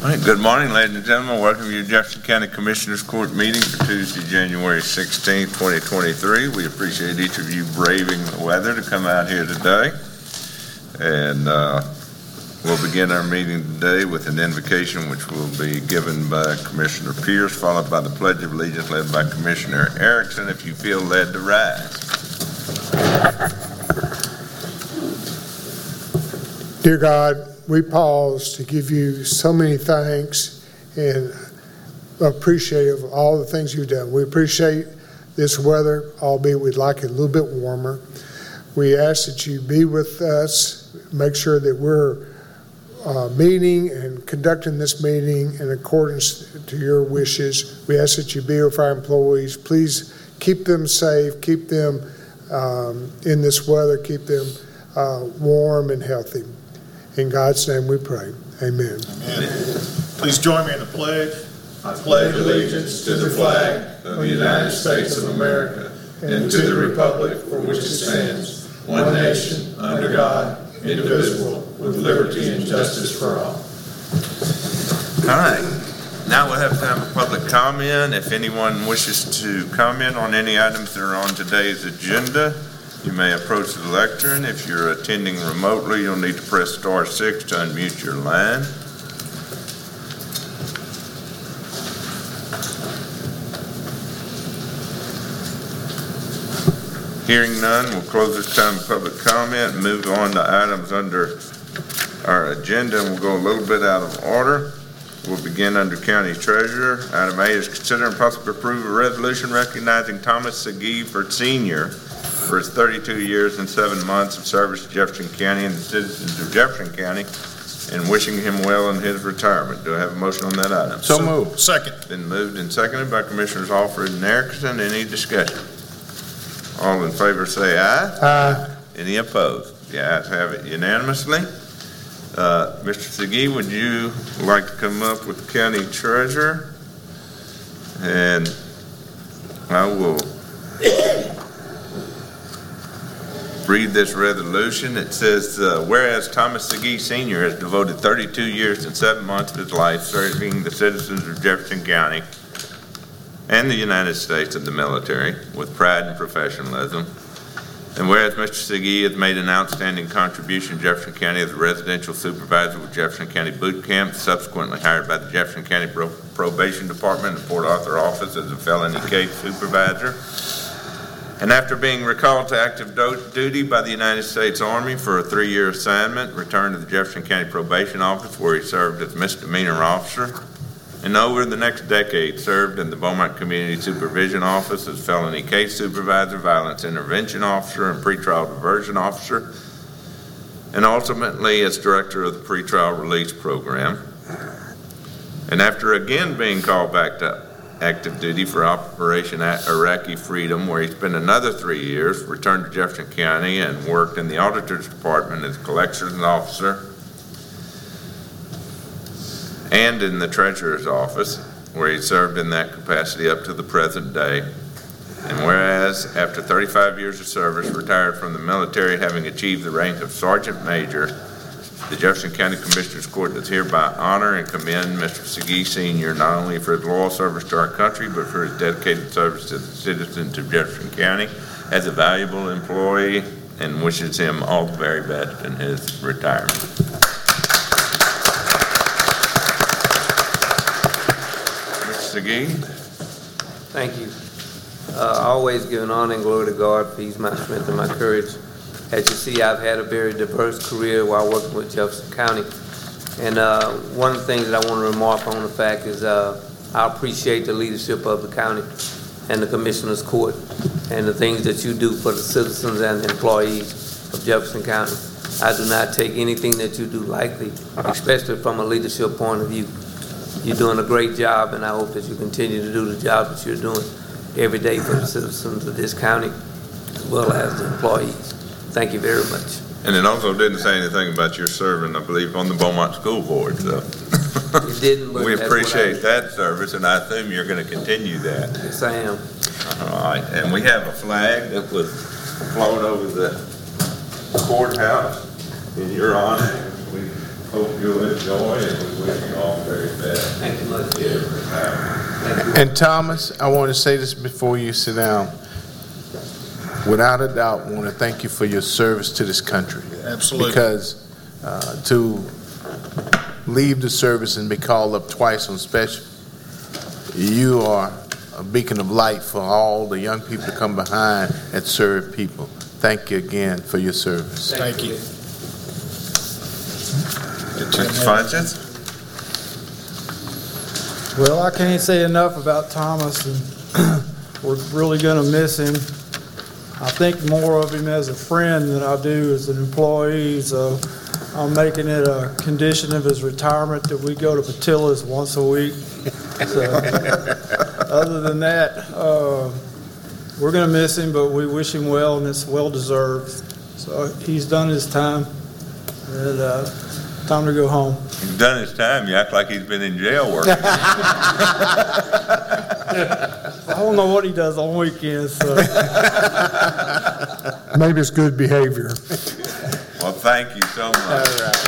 All right, good morning, ladies and gentlemen. Welcome to your Jefferson County Commissioners Court meeting for Tuesday, January 16, 2023. We appreciate each of you braving the weather to come out here today. And we'll begin our meeting today with an invocation which will be given by Commissioner Pierce, followed by the Pledge of Allegiance led by Commissioner Erickson. If you feel led to rise. Dear God, we pause to give you so many thanks and appreciative of all the things you've done. We appreciate this weather, albeit we'd like it a little bit warmer. We ask that you be with us, make sure that we're meeting and conducting this meeting in accordance to your wishes. We ask that you be with our employees. Please keep them safe, keep them in this weather, keep them warm and healthy. In God's name we pray. Amen. Amen. Please join me in the pledge. I pledge allegiance to the flag of the United States of America and to the republic for which it stands, one nation, under God, indivisible, with liberty and justice for all. All right. Now we'll have time for public comment. If anyone wishes to comment on any items that are on today's agenda, you may approach the lectern. If you're attending remotely, you'll need to press star 6 to unmute your line. Hearing none, we'll close this time of public comment and move on to items under our agenda, and we'll go a little bit out of order. We'll begin under County Treasurer. Item A is consider and possibly approve a resolution recognizing Thomas Segee Sr. for his 32 years and 7 months of service to Jefferson County and the citizens of Jefferson County, and wishing him well in his retirement. Do I have a motion on that item? So moved. Second. Been moved and seconded by Commissioners Alford and Erickson. Any discussion? All in favor say aye. Aye. Any opposed? The ayes have it unanimously. Mr. Segee, would you like to come up with the County Treasurer? And I will read this resolution. It says, whereas Thomas Segee Sr. has devoted 32 years and 7 months of his life serving the citizens of Jefferson County and the United States of the military with pride and professionalism, and whereas Mr. Segee has made an outstanding contribution to Jefferson County as a residential supervisor with Jefferson County Boot Camp, subsequently hired by the Jefferson County Probation Department and Port Arthur office as a felony case supervisor, and after being recalled to active duty by the United States Army for a 3-year assignment, returned to the Jefferson County Probation Office where he served as misdemeanor officer, and over the next decade served in the Beaumont Community Supervision Office as felony case supervisor, violence intervention officer, and pretrial diversion officer, and ultimately as director of the pretrial release program. And after again being called back to active duty for Operation Iraqi Freedom, where he spent another 3 years, returned to Jefferson County and worked in the Auditor's Department as collections officer and in the Treasurer's Office, where he served in that capacity up to the present day. And whereas after 35 years of service, retired from the military, having achieved the rank of Sergeant Major, the Jefferson County Commissioners Court does hereby honor and commend Mr. Segee Sr. not only for his loyal service to our country, but for his dedicated service to the citizens of Jefferson County as a valuable employee, and wishes him all the very best in his retirement. Mr. Segee. Thank you. Always giving honor and glory to God, for He's my strength and my courage. As you see, I've had a very diverse career while working with Jefferson County. And one of the things that I want to remark on the fact is I appreciate the leadership of the county and the Commissioners Court and the things that you do for the citizens and the employees of Jefferson County. I do not take anything that you do lightly, especially from a leadership point of view. You're doing a great job, and I hope that you continue to do the job that you're doing every day for the citizens of this county, as well as the employees. Thank you very much. And it also didn't say anything about your serving, I believe, on the Beaumont School Board. So It didn't, but we appreciate that service, and I assume you're going to continue that. Yes, I am. All right, and we have a flag that was flown over the courthouse in your honor. We hope you'll enjoy, and we wish you all the very best. much here in retirement. And Thomas, I want to say this before you sit down. Without a doubt, I want to thank you for your service to this country. Absolutely. Because to leave the service and be called up twice on special, you are a beacon of light for all the young people to come behind and serve people. Thank you again for your service. Thank you. Mr. Funches? Well, I can't say enough about Thomas, and we're really going to miss him. I think more of him as a friend than I do as an employee, so I'm making it a condition of his retirement that we go to Patilla's once a week. So, other than that, we're going to miss him, but we wish him well, and it's well-deserved. So he's done his time, and time to go home. He's done his time. You act like he's been in jail working. I don't know what he does on weekends, so. Maybe it's good behavior. Well, thank you so much. All right.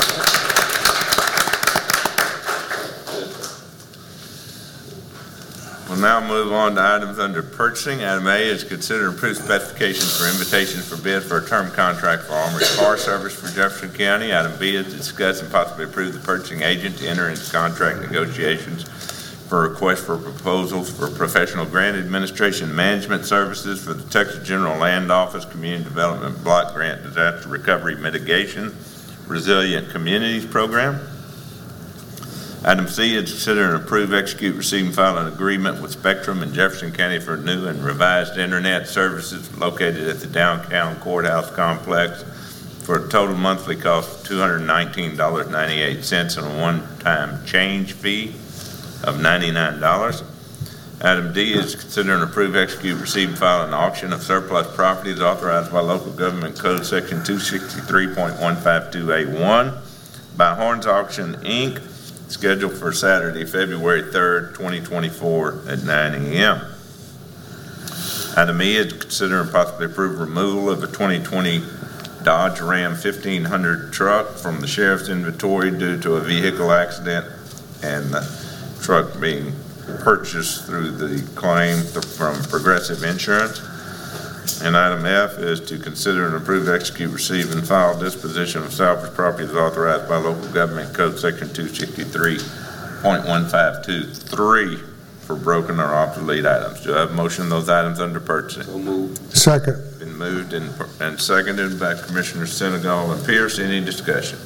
We'll now move on to items under purchasing. Item A is consider approved specifications for invitations for bid for a term contract for Armored Car Service for Jefferson County. Item B is discuss and possibly approve the purchasing agent to enter into contract negotiations for a request for proposals for professional grant administration management services for the Texas General Land Office Community Development Block Grant Disaster Recovery Mitigation Resilient Communities Program. Item C is consider and approve, execute, receive, and file an agreement with Spectrum in Jefferson County for new and revised internet services located at the downtown courthouse complex for a total monthly cost of $219.98 and a one-time change fee of $99. Item D is consider and approve, execute, receive, and file an auction of surplus properties authorized by Local Government Code Section 263.152A1 by Horns Auction, Inc., scheduled for Saturday, February 3rd, 2024 at 9 a.m. Item E is consider and possibly approve removal of a 2020 Dodge Ram 1500 truck from the sheriff's inventory due to a vehicle accident and the truck being purchased through the claim from Progressive Insurance. And item F is to consider and approve, execute, receive, and file disposition of salvage properties authorized by Local Government Code Section 263.1523 for broken or obsolete items. Do I have a motion on those items under purchasing? So moved. Second. Been moved and seconded by Commissioners Senegal and Pierce. Any discussion?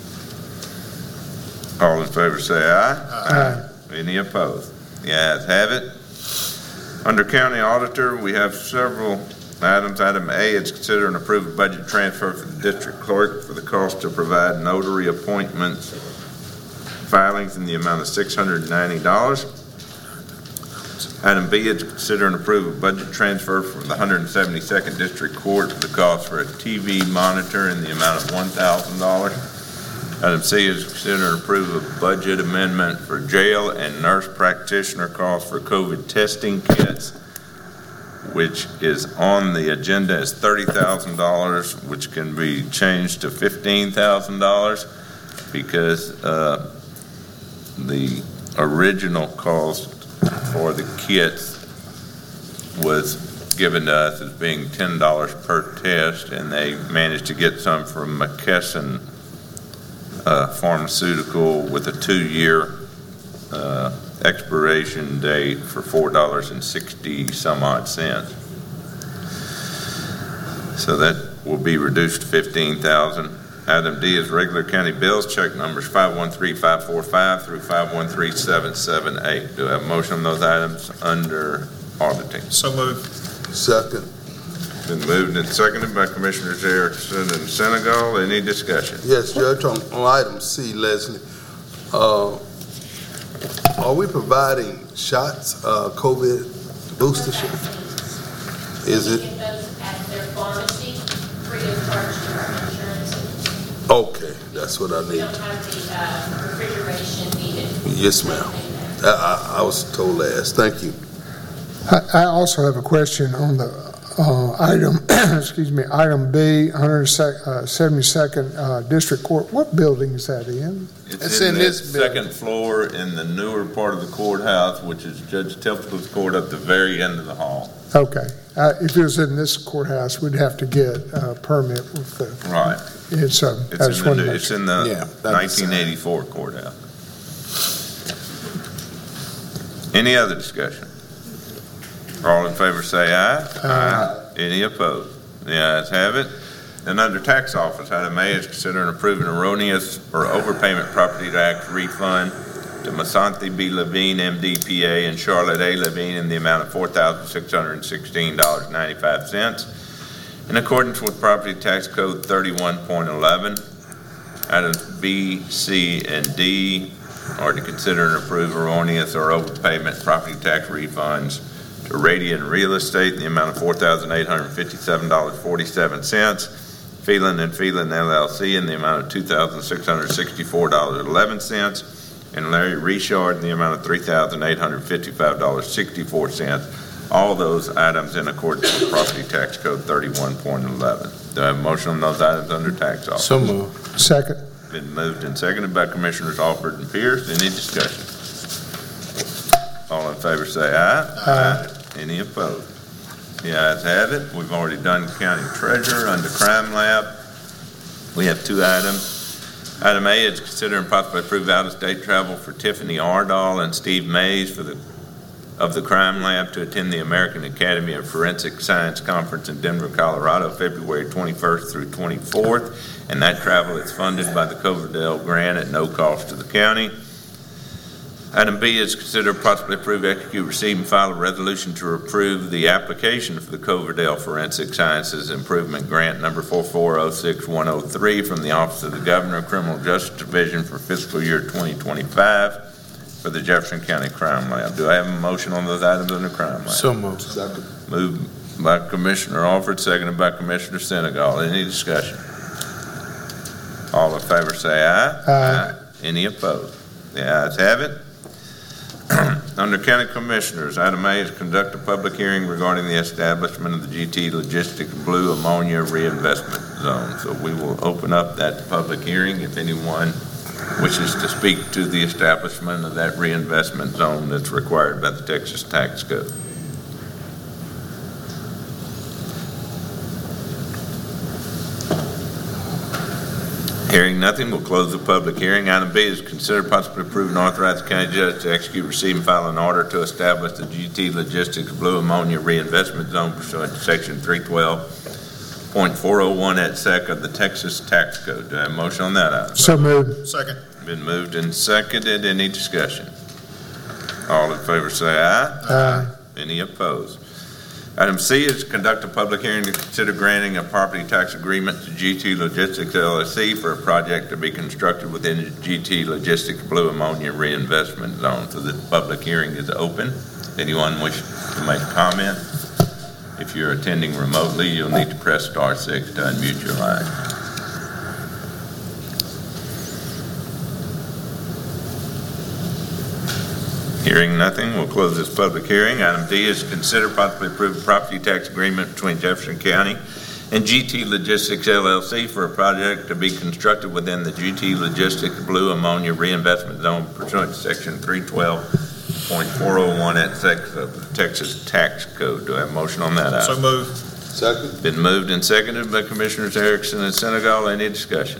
All in favor say aye. Aye. Any opposed? The ayes have it. Under County Auditor, we have several items. Item A is consider and approve a budget transfer for the district clerk for the cost to provide notary appointments filings in the amount of $690. Item B is consider and approve a budget transfer from the 172nd District Court for the cost for a TV monitor in the amount of $1,000. Item C is consider and approve a budget amendment for jail and nurse practitioner costs for COVID testing kits, which is on the agenda as $30,000, which can be changed to $15,000 because the original cost for the kits was given to us as being $10 per test, and they managed to get some from McKesson Pharmaceutical with a 2-year expiration date for $4.60 some odd cents. So that will be reduced to $15,000. Item D is regular county bills, check numbers 513545 through 513778. Do I have a motion on those items under auditing? So moved. Second. Been moved and seconded by Commissioners Erickson and Senegal. Any discussion? Yes, Judge, on item C, Leslie, are we providing shots, COVID booster shots? Is it? Get those at their pharmacy, free of charge to our insurance. Okay, that's what I We need. don't have the refrigeration needed. Yes, ma'am. I was told last. Thank you. I also have a question on the Item, excuse me, item B, 172nd District Court. What building is that in? It's in in the this second floor in the newer part of the courthouse, which is Judge Temple's court at the very end of the hall. Okay. If it was in this courthouse, we'd have to get a permit with the, Right. it's, I just wanted to make It's sure. in the Yeah, that's, 1984 courthouse. Any other discussion? All in favor say aye. Aye. Any opposed? The ayes have it. And under tax office, item A is considering approving erroneous or overpayment property tax refund to Masanthi B. Levine, MDPA, and Charlotte A. Levine in the amount of $4,616.95 in accordance with Property Tax Code 31.11. Items B, C, and D are to consider and approve erroneous or overpayment property tax refunds to Radian Real Estate in the amount of $4,857.47, Phelan and Phelan LLC in the amount of $2,664.11, and Larry Richard in the amount of $3,855.64. All those items in accordance with Property Tax Code 31.11. Do I have a motion on those items under tax office? So moved. Second. Been moved and seconded by Commissioners Alford and Pierce. Any discussion? All in favor say aye. Aye. Any opposed? The ayes have it. We've already done County Treasurer. Under Crime Lab, we have two items. Item A is consider and possibly approve out-of-state travel for Tiffany Ardall and Steve Mays of the Crime Lab to attend the American Academy of Forensic Science Conference in Denver, Colorado, February 21st through 24th, and that travel is funded by the Coverdale Grant at no cost to the county. Item B is consider possibly approve, execute, receive, and file a resolution to approve the application for the Coverdale Forensic Sciences Improvement Grant number 4406103 from the Office of the Governor, Criminal Justice Division for fiscal year 2025 for the Jefferson County Crime Lab. Do I have a motion on those items under Crime Lab? So moved. Second. Moved by Commissioner Alford, seconded by Commissioner Senegal. Any discussion? All in favor say aye. Aye. Any opposed? The ayes have it. Under County Commissioners, item A is conduct a public hearing regarding the establishment of the GT Logistics Blue Ammonia Reinvestment Zone. So we will open up that public hearing if anyone wishes to speak to the establishment of that reinvestment zone that's required by the Texas Tax Code. Hearing nothing, we'll close the public hearing. Item B is consider possibly approve and authorize the county judge to execute, receive, and file an order to establish the GT Logistics Blue Ammonia Reinvestment Zone pursuant to Section 312.401 et sec of the Texas Tax Code. Do I have a motion on that item? So moved. Second. Been moved and seconded. Any discussion? All in favor say aye. Aye. Any opposed? Item C is to conduct a public hearing to consider granting a property tax agreement to GT Logistics LLC for a project to be constructed within the GT Logistics Blue Ammonia Reinvestment Zone. So the public hearing is open. Anyone wish to make a comment? If you're attending remotely, you'll need to press *6 to unmute your line. Hearing nothing, we'll close this public hearing. Item D is to consider possibly approve a property tax agreement between Jefferson County and GT Logistics LLC for a project to be constructed within the GT Logistics Blue Ammonia Reinvestment Zone pursuant to Section 312.401 et sec of the Texas Tax Code. Do I have a motion on that item? So moved. Second. Been moved and seconded by Commissioners Erickson and Senegal. Any discussion?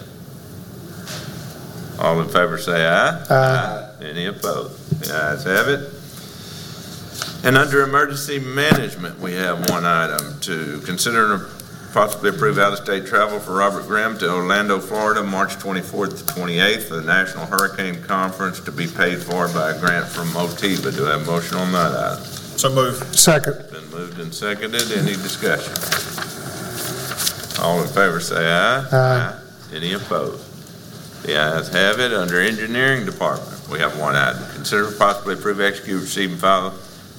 All in favor say aye. Aye. Any opposed? The ayes have it. And under emergency management, we have one item to consider and possibly approve out-of-state travel for Robert Grimm to Orlando, Florida, March 24th to 28th for the National Hurricane Conference to be paid for by a grant from Motiva. Do I have a motion on that item? So moved. Second. Been moved and seconded. Any discussion? All in favor say aye. Aye. Any opposed? The ayes have it. Under Engineering Department, we have one item. Consider possibly approve, execute, receive, and file,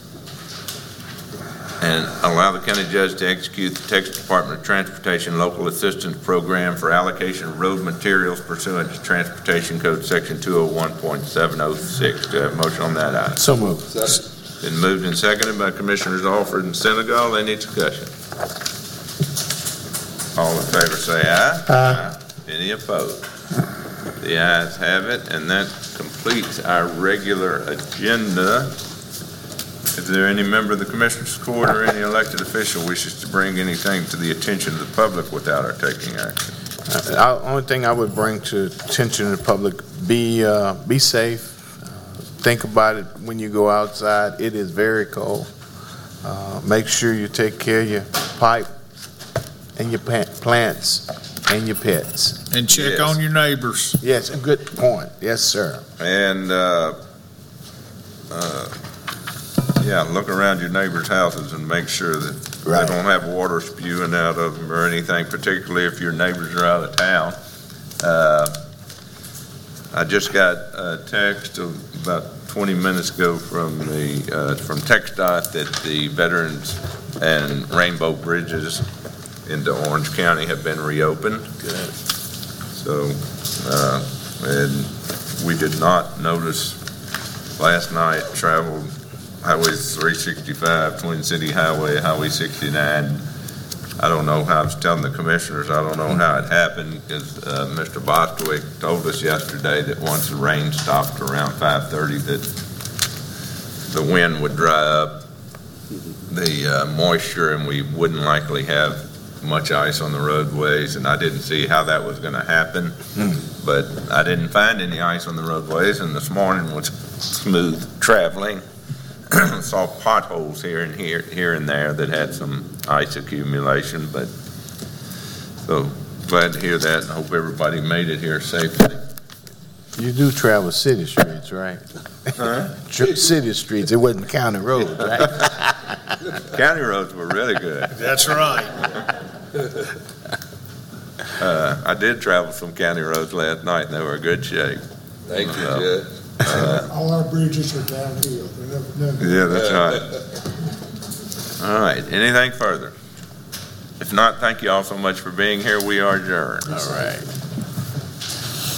and allow the county judge to execute the Texas Department of Transportation Local Assistance Program for allocation of road materials pursuant to Transportation Code Section 201.706. Do I have a motion on that item? So moved. Second. Been moved and seconded by Commissioners Alford and Senegal. Any discussion? All in favor, say aye. Aye. Any opposed? The ayes have it, and that completes our regular agenda. Is there any member of the Commissioners Court or any elected official wishes to bring anything to the attention of the public without our taking action? Only thing I would bring to attention of the public, be safe. Think about it when you go outside. It is very cold. Make sure you take care of your pipe and your plants and your pets. And check Yes. on your neighbors. Yes, a good point. Yes, sir. And, yeah, look around your neighbors' houses and make sure that Right. they don't have water spewing out of them or anything, particularly if your neighbors are out of town. I just got a text about 20 minutes ago from from TxDOT that the Veterans and Rainbow Bridges into Orange County have been reopened. Good. So, and we did not notice last night traveled Highway 365, Twin City Highway, Highway 69. I don't know how, I was telling the commissioners, I don't know how it happened, because Mr. Bostwick told us yesterday that once the rain stopped around 5:30, that the wind would dry up the moisture and we wouldn't likely have much ice on the roadways, and I didn't see how that was going to happen. But I didn't find any ice on the roadways, and this morning was smooth traveling. Saw potholes here and there that had some ice accumulation, but so glad to hear that, and hope everybody made it here safely. You do travel city streets, right? Huh? City streets, it wasn't county roads, right? County roads were really good. That's right. I did travel some county roads last night, and they were in good shape. Thank you, Well, Judge. All our bridges are downhill. They're never- Yeah, that's right. All right, anything further? If not, thank you all so much for being here. We are adjourned. All right.